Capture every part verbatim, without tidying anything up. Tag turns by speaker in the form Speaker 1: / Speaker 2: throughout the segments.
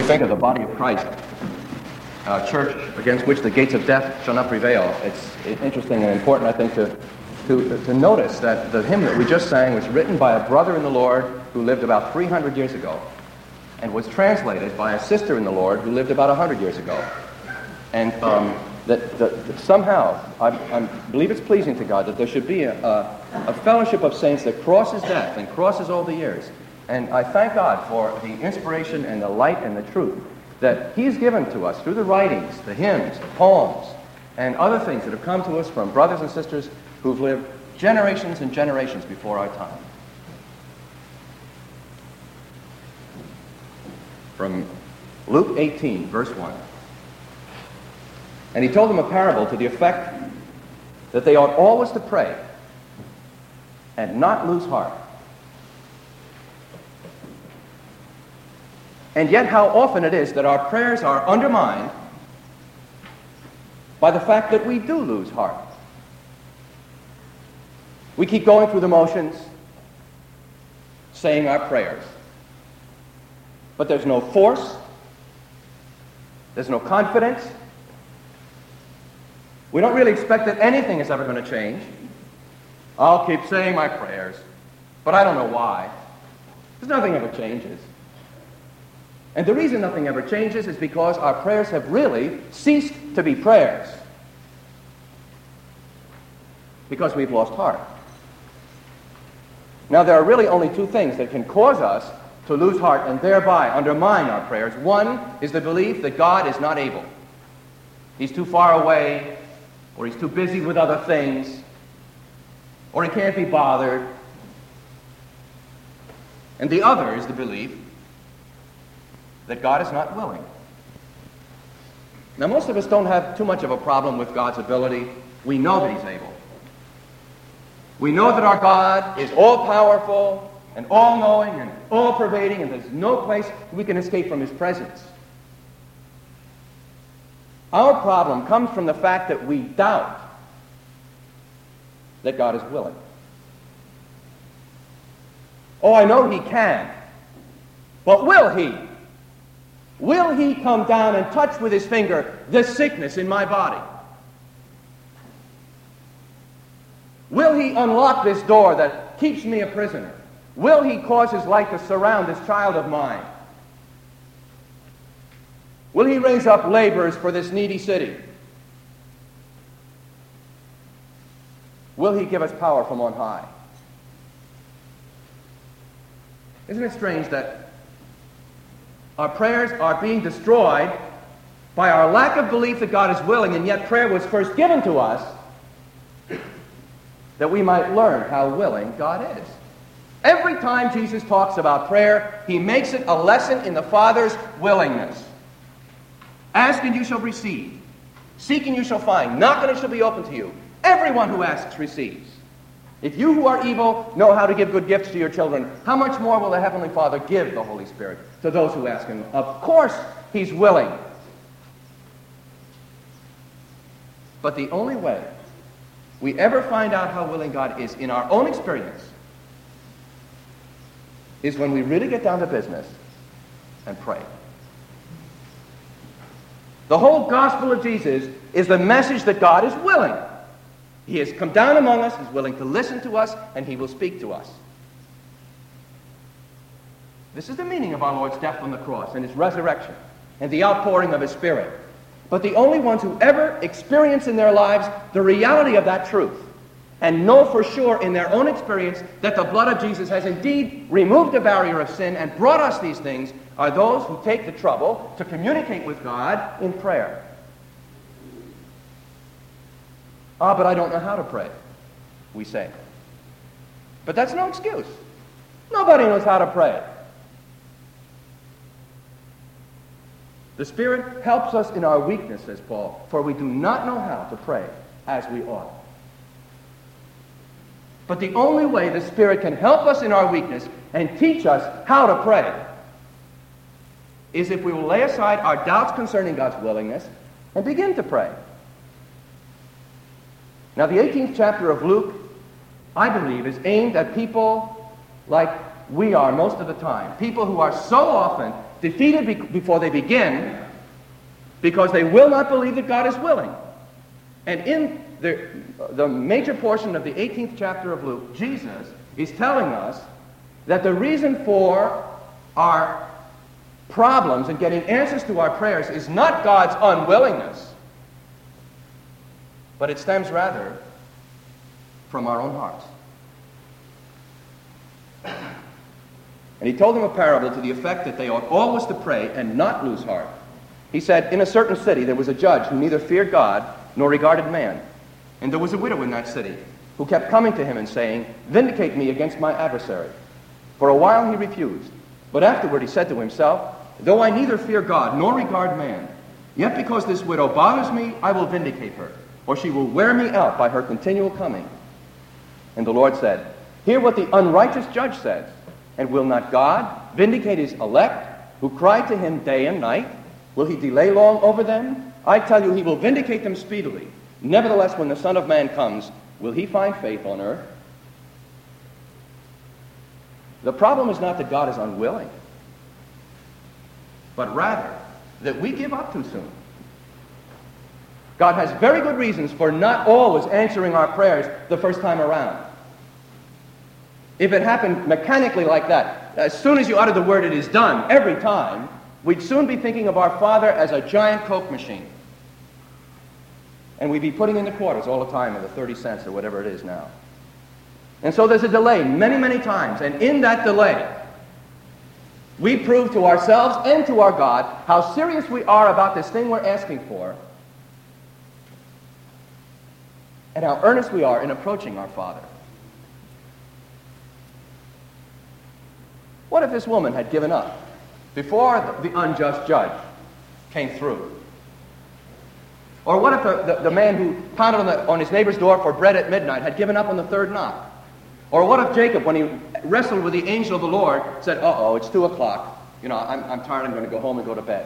Speaker 1: Think of the body of Christ, a church against which the gates of death shall not prevail. It's interesting and important, I think, to, to, to notice that the hymn that we just sang was written by a brother in the Lord who lived about three hundred years ago, and was translated by a sister in the Lord who lived about one hundred years ago. And um, that, that, that somehow, I, I believe it's pleasing to God that there should be a, a, a fellowship of saints that crosses death and crosses all the years. And I thank God for the inspiration and the light and the truth that He's given to us through the writings, the hymns, the poems, and other things that have come to us from brothers and sisters who've lived generations and generations before our time. From Luke eighteen, verse one. And He told them a parable to the effect that they ought always to pray and not lose heart. And yet how often it is that our prayers are undermined by the fact that we do lose heart. We keep going through the motions, saying our prayers, but there's no force, there's no confidence. We don't really expect that anything is ever going to change. I'll keep saying my prayers, but I don't know why. Because nothing ever changes. And the reason nothing ever changes is because our prayers have really ceased to be prayers. Because we've lost heart. Now, there are really only two things that can cause us to lose heart and thereby undermine our prayers. One is the belief that God is not able. He's too far away, or He's too busy with other things, or He can't be bothered. And the other is the belief that God is not willing. Now, most of us don't have too much of a problem with God's ability. We know that He's able. We know that our God is all-powerful and all-knowing and all-pervading, and there's no place we can escape from His presence. Our problem comes from the fact that we doubt that God is willing. Oh, I know He can, but will He? Will He come down and touch with His finger this sickness in my body? Will He unlock this door that keeps me a prisoner? Will He cause His light to surround this child of mine? Will He raise up laborers for this needy city? Will He give us power from on high? Isn't it strange that our prayers are being destroyed by our lack of belief that God is willing, and yet prayer was first given to us that we might learn how willing God is. Every time Jesus talks about prayer, He makes it a lesson in the Father's willingness. Ask and you shall receive. Seek and you shall find. Knock and it shall be opened to you. Everyone who asks receives. If you who are evil know how to give good gifts to your children, how much more will the Heavenly Father give the Holy Spirit to those who ask Him? Of course He's willing. But the only way we ever find out how willing God is in our own experience is when we really get down to business and pray. The whole gospel of Jesus is the message that God is willing. He has come down among us, He's willing to listen to us, and He will speak to us. This is the meaning of our Lord's death on the cross and His resurrection and the outpouring of His Spirit. But the only ones who ever experience in their lives the reality of that truth and know for sure in their own experience that the blood of Jesus has indeed removed the barrier of sin and brought us these things are those who take the trouble to communicate with God in prayer. Ah, but I don't know how to pray, we say. But that's no excuse. Nobody knows how to pray. The Spirit helps us in our weakness, says Paul, for we do not know how to pray as we ought. But the only way the Spirit can help us in our weakness and teach us how to pray is if we will lay aside our doubts concerning God's willingness and begin to pray. Now, the eighteenth chapter of Luke, I believe, is aimed at people like we are most of the time. People who are so often defeated be- before they begin because they will not believe that God is willing. And in the, the major portion of the eighteenth chapter of Luke, Jesus is telling us that the reason for our problems and getting answers to our prayers is not God's unwillingness, but it stems rather from our own hearts. And he told them a parable to the effect that they ought always to pray and not lose heart. He said, in a certain city there was a judge who neither feared God nor regarded man. And there was a widow in that city who kept coming to him and saying, "Vindicate me against my adversary." For a while he refused. But afterward he said to himself, "Though I neither fear God nor regard man, yet because this widow bothers me, I will vindicate her, or she will wear me out by her continual coming." And the Lord said, "Hear what the unrighteous judge says. And will not God vindicate his elect, who cry to him day and night? Will he delay long over them? I tell you, he will vindicate them speedily. Nevertheless, when the Son of Man comes, will he find faith on earth?" The problem is not that God is unwilling, but rather that we give up too soon. God has very good reasons for not always answering our prayers the first time around. If it happened mechanically like that, as soon as you utter the word, "it is done," every time, we'd soon be thinking of our Father as a giant Coke machine. And we'd be putting in the quarters all the time, or the thirty cents, or whatever it is now. And so there's a delay many, many times. And in that delay, we prove to ourselves and to our God how serious we are about this thing we're asking for, and how earnest we are in approaching our Father. What if this woman had given up before the unjust judge came through? Or what if the, the, the man who pounded on, the, on his neighbor's door for bread at midnight had given up on the third knock? Or what if Jacob, when he wrestled with the angel of the Lord, said, "Uh-oh, it's two o'clock. You know, I'm, I'm tired, I'm going to go home and go to bed."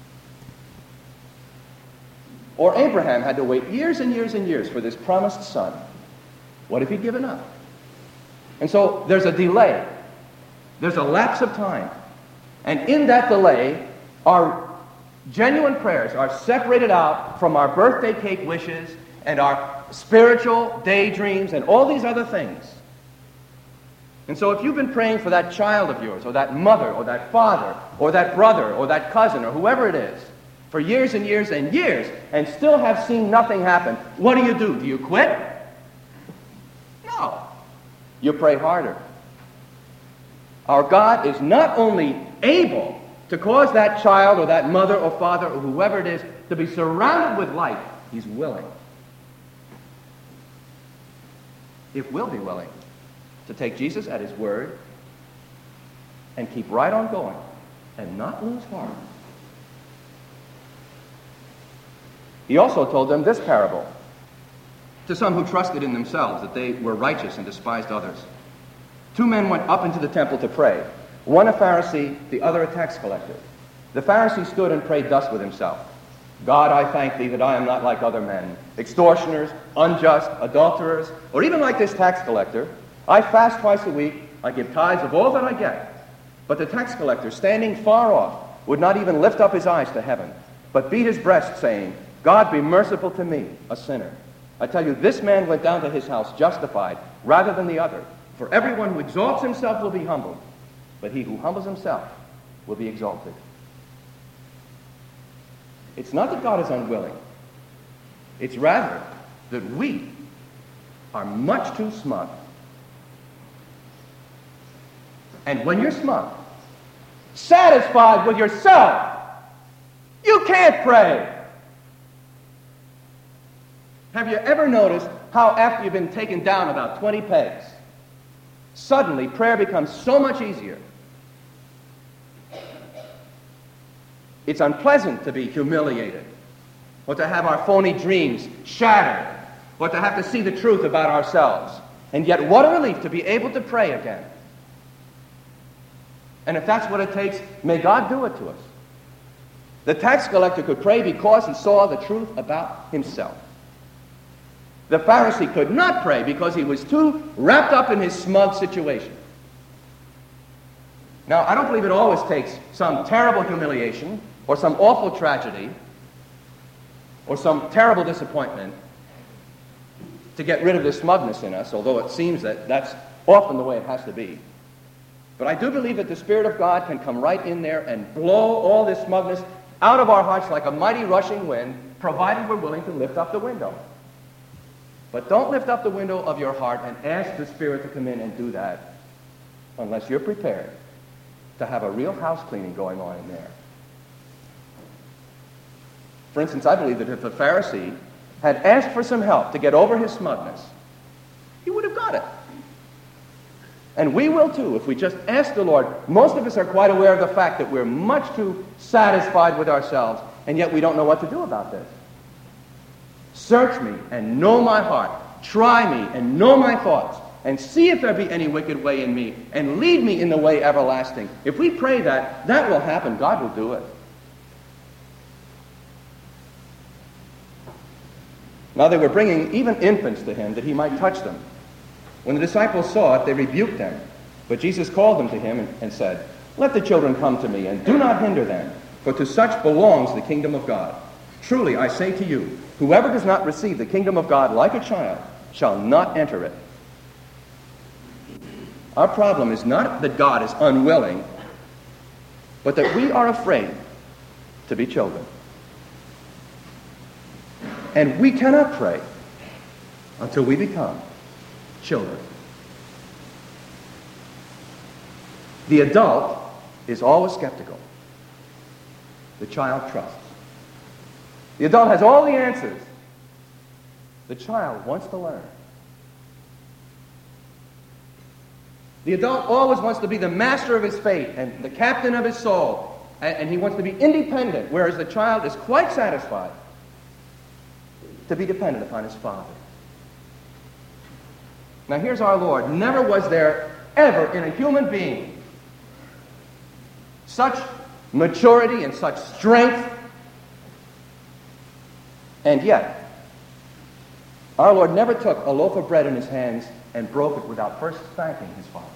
Speaker 1: Or Abraham had to wait years and years and years for this promised son. What if he'd given up? And so there's a delay. There's a lapse of time. And in that delay, our genuine prayers are separated out from our birthday cake wishes and our spiritual daydreams and all these other things. And so if you've been praying for that child of yours, or that mother, or that father, or that brother, or that cousin, or whoever it is, for years and years and years, and still have seen nothing happen, what do you do? Do you quit? No. You pray harder. Our God is not only able to cause that child or that mother or father or whoever it is to be surrounded with light, he's willing. If we'll be willing to take Jesus at his word and keep right on going and not lose heart. He also told them this parable to some who trusted in themselves that they were righteous and despised others. Two men went up into the temple to pray, one a Pharisee, the other a tax collector. The Pharisee stood and prayed thus with himself: "God, I thank thee that I am not like other men, extortioners, unjust, adulterers, or even like this tax collector. I fast twice a week, I give tithes of all that I get." But the tax collector, standing far off, would not even lift up his eyes to heaven, but beat his breast, saying, "God, be merciful to me, a sinner." I tell you, this man went down to his house justified rather than the other. For everyone who exalts himself will be humbled, but he who humbles himself will be exalted. It's not that God is unwilling. It's rather that we are much too smug. And when you're smug, satisfied with yourself, you can't pray. Have you ever noticed how after you've been taken down about twenty pegs, suddenly prayer becomes so much easier? It's unpleasant to be humiliated, or to have our phony dreams shattered, or to have to see the truth about ourselves. And yet what a relief to be able to pray again. And if that's what it takes, may God do it to us. The tax collector could pray because he saw the truth about himself. The Pharisee could not pray because he was too wrapped up in his smug situation. Now, I don't believe it always takes some terrible humiliation or some awful tragedy or some terrible disappointment to get rid of this smugness in us, although it seems that that's often the way it has to be. But I do believe that the Spirit of God can come right in there and blow all this smugness out of our hearts like a mighty rushing wind, provided we're willing to lift up the window. But don't lift up the window of your heart and ask the Spirit to come in and do that unless you're prepared to have a real house cleaning going on in there. For instance, I believe that if the Pharisee had asked for some help to get over his smugness, he would have got it. And we will too, if we just ask the Lord. Most of us are quite aware of the fact that we're much too satisfied with ourselves, and yet we don't know what to do about this. Search me and know my heart. Try me and know my thoughts, and see if there be any wicked way in me, and lead me in the way everlasting. If we pray that, that will happen. God will do it. Now they were bringing even infants to him that he might touch them. When the disciples saw it, they rebuked them. But Jesus called them to him and, and said, "Let the children come to me, and do not hinder them, for to such belongs the kingdom of God. Truly I say to you, whoever does not receive the kingdom of God like a child shall not enter it." Our problem is not that God is unwilling, but that we are afraid to be children. And we cannot pray until we become children. The adult is always skeptical. The child trusts. The adult has all the answers. The child wants to learn. The adult always wants to be the master of his fate and the captain of his soul, and, and he wants to be independent, whereas the child is quite satisfied to be dependent upon his father. Now here's our Lord. Never was there ever in a human being such maturity and such strength, and yet our Lord never took a loaf of bread in his hands and broke it without first thanking his Father.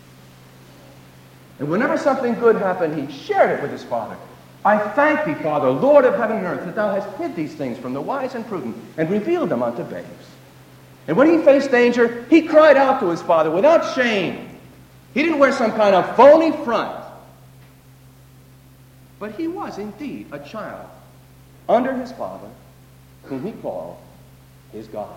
Speaker 1: And whenever something good happened, he shared it with his Father. "I thank thee, Father, Lord of heaven and earth, that thou hast hid these things from the wise and prudent and revealed them unto babes." And when he faced danger, he cried out to his Father without shame. He didn't wear some kind of phony front. But he was indeed a child under his Father, whom he called his God.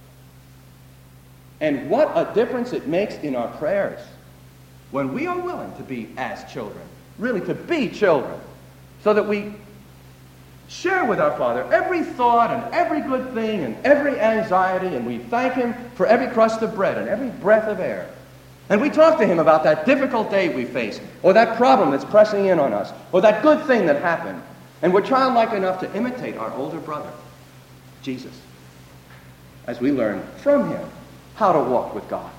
Speaker 1: And what a difference it makes in our prayers when we are willing to be as children, really to be children, so that we share with our Father every thought and every good thing and every anxiety, and we thank him for every crust of bread and every breath of air. And we talk to him about that difficult day we face, or that problem that's pressing in on us, or that good thing that happened. And we're childlike enough to imitate our older brother, Jesus, as we learn from him how to walk with God.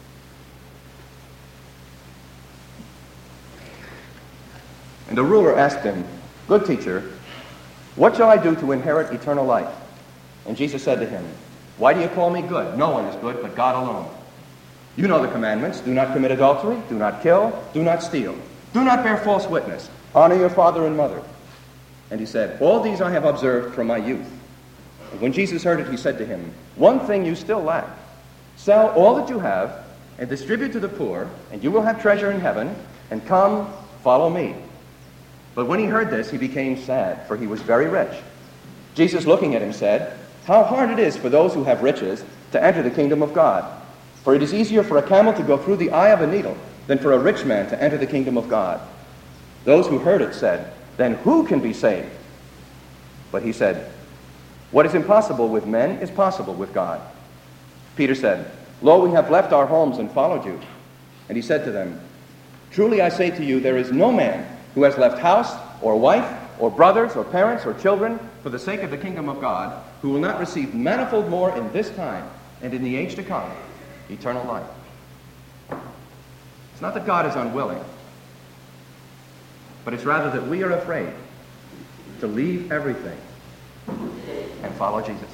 Speaker 1: And the ruler asked him, "Good teacher, what shall I do to inherit eternal life?" And Jesus said to him, "Why do you call me good? No one is good but God alone. You know the commandments. Do not commit adultery. Do not kill. Do not steal. Do not bear false witness. Honor your father and mother." And he said, "All these I have observed from my youth." And when Jesus heard it, he said to him, "One thing you still lack. Sell all that you have and distribute to the poor, and you will have treasure in heaven, and come, follow me." But when he heard this, he became sad, for he was very rich. Jesus, looking at him, said, "How hard it is for those who have riches to enter the kingdom of God. For it is easier for a camel to go through the eye of a needle than for a rich man to enter the kingdom of God." Those who heard it said, "Then who can be saved?" But he said, "What is impossible with men is possible with God." Peter said, "Lo, we have left our homes and followed you." And he said to them, "Truly I say to you, there is no man who has left house or wife or brothers or parents or children for the sake of the kingdom of God, who will not receive manifold more in this time and in the age to come eternal life." It's not that God is unwilling, but it's rather that we are afraid to leave everything and follow Jesus.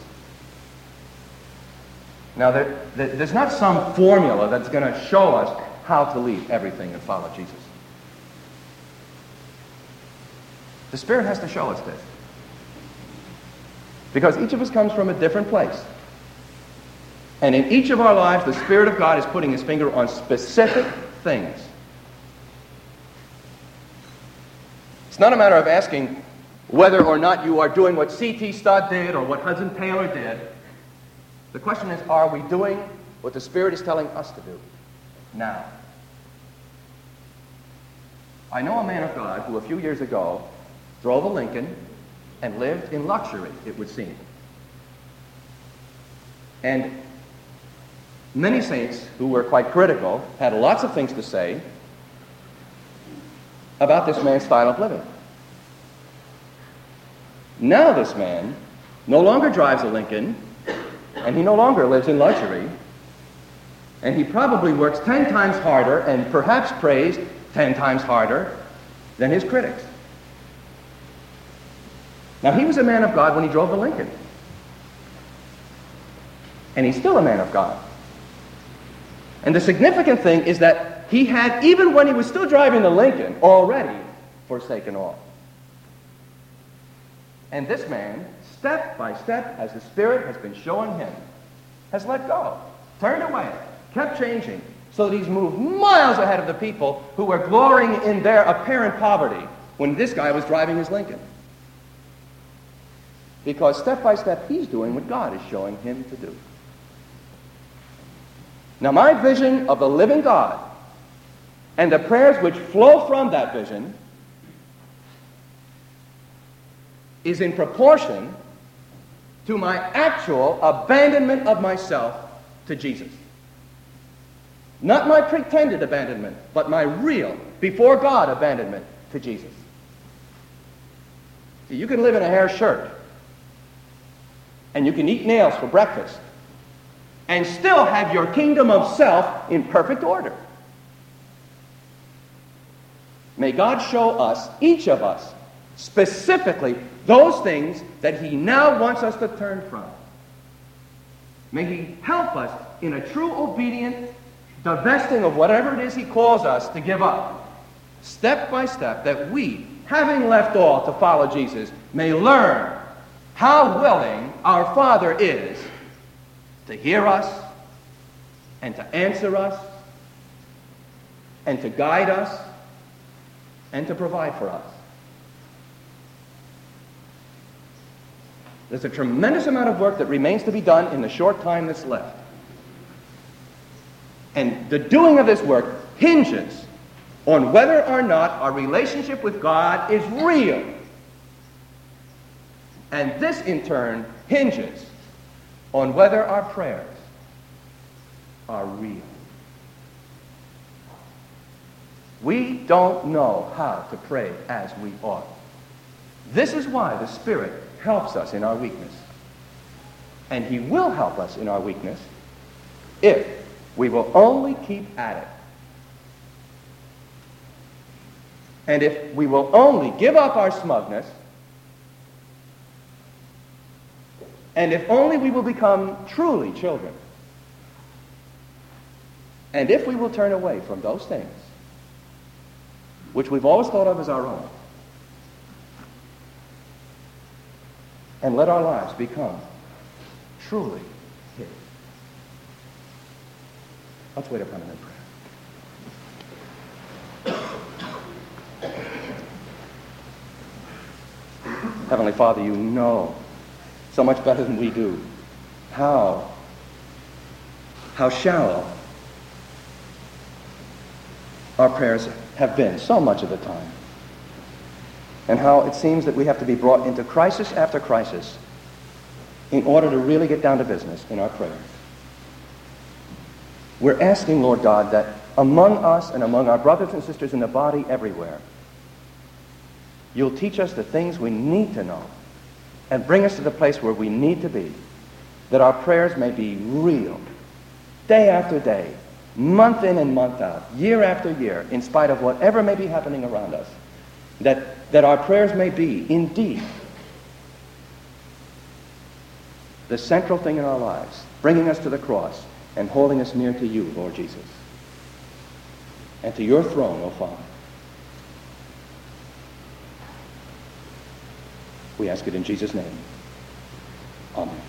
Speaker 1: Now, there, there's not some formula that's going to show us how to leave everything and follow Jesus. The Spirit has to show us this. Because each of us comes from a different place. And in each of our lives, the Spirit of God is putting His finger on specific things. It's not a matter of asking whether or not you are doing what C T Studd did or what Hudson Taylor did. The question is, are we doing what the Spirit is telling us to do now? I know a man of God who a few years ago drove a Lincoln and lived in luxury, it would seem. And many saints who were quite critical had lots of things to say about this man's style of living. Now this man no longer drives a Lincoln, and he no longer lives in luxury, and he probably works ten times harder and perhaps prays ten times harder than his critics. Now, he was a man of God when he drove the Lincoln. And he's still a man of God. And the significant thing is that he had, even when he was still driving the Lincoln, already forsaken all. And this man, step by step, as the Spirit has been showing him, has let go, turned away, kept changing, so that he's moved miles ahead of the people who were glorying in their apparent poverty when this guy was driving his Lincoln. Because step by step, he's doing what God is showing him to do. Now, my vision of the living God and the prayers which flow from that vision is in proportion to my actual abandonment of myself to Jesus. Not my pretended abandonment, but my real, before God, abandonment to Jesus. See, you can live in a hair shirt, and you can eat nails for breakfast, and still have your kingdom of self in perfect order. May God show us, each of us, specifically those things that He now wants us to turn from. May He help us in a true obedient divesting of whatever it is He calls us to give up, step by step, that we, having left all to follow Jesus, may learn how willing our Father is to hear us and to answer us and to guide us and to provide for us. There's a tremendous amount of work that remains to be done in the short time that's left. And the doing of this work hinges on whether or not our relationship with God is real. And this, in turn, hinges on whether our prayers are real. We don't know how to pray as we ought. This is why the Spirit helps us in our weakness. And He will help us in our weakness if we will only keep at it. And if we will only give up our smugness, and if only we will become truly children, and if we will turn away from those things which we've always thought of as our own, and let our lives become truly His. Let's wait upon Him in prayer. Heavenly Father, You know so much better than we do how, how shallow our prayers have been so much of the time. And how it seems that we have to be brought into crisis after crisis in order to really get down to business in our prayers. We're asking, Lord God, that among us and among our brothers and sisters in the body everywhere, You'll teach us the things we need to know and bring us to the place where we need to be, that our prayers may be real, day after day, month in and month out, year after year, in spite of whatever may be happening around us, that, that our prayers may be, indeed, the central thing in our lives, bringing us to the cross and holding us near to You, Lord Jesus, and to Your throne, O Father. We ask it in Jesus' name. Amen.